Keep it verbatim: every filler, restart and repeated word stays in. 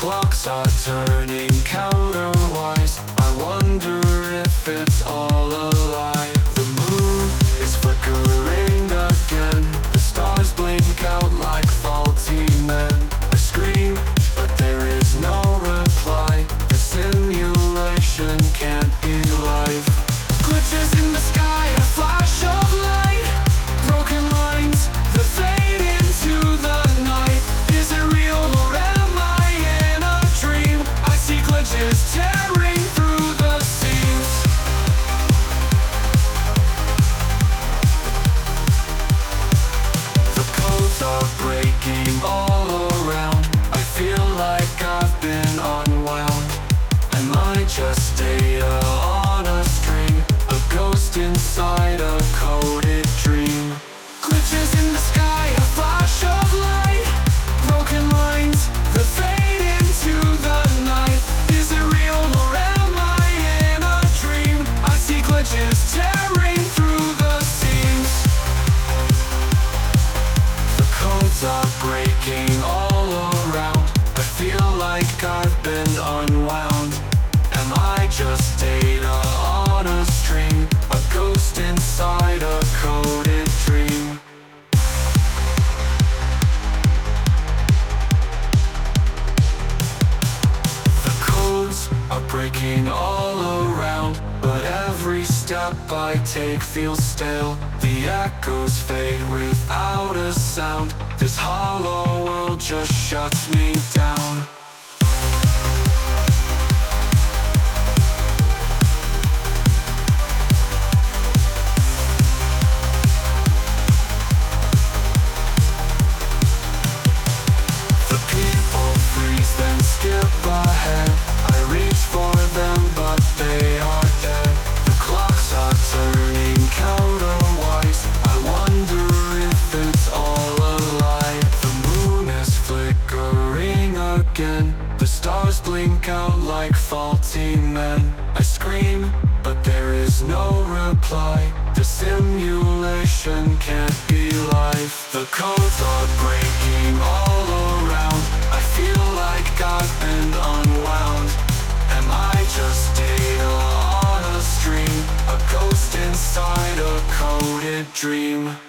clocks are turning counterwise. I wonder if it's all a lie. The moon is flickering again. The stars blink out like faulty men. I scream, but there is no reply. The simulation can't be life. Glitches in the sky, a flash of light. Broken lines that fade into the night. Is it real or am I in a dream? I see glitches tearing through the seams. The codes are breaking all around. I feel like I've been unwound. Am I just data on a string? A ghost inside a coded dream. Glitches in the sky, a flash of light. Broken lines that fade into the night. Is it real or am I in a dream? I see glitches tearing through the seams. The codes are breaking all around. I feel like I've been unwound. Am I just data on a string? A ghost inside a coded dream. The codes are breaking all around, but every step I take feels stale. The echoes fade without a sound. This hollow world just shuts me down. Skip ahead, I reach for them but they are dead. The clocks are turning counterwise. I wonder if it's all a lie. The moon is flickering again. The stars blink out like faulty men. I scream, but there is no reply. The simulation can't be life. The codes are breaking all around. I feel like I've been unwound. Am I just data on a string? A ghost inside a coded dream.